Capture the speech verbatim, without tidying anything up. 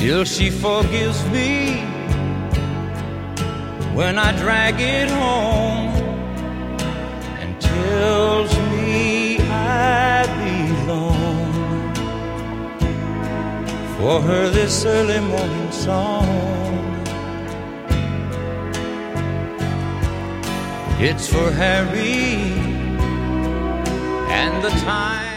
till she forgives me when I drag it home and tells me I belong. For her this early morning song, it's for Harry and the time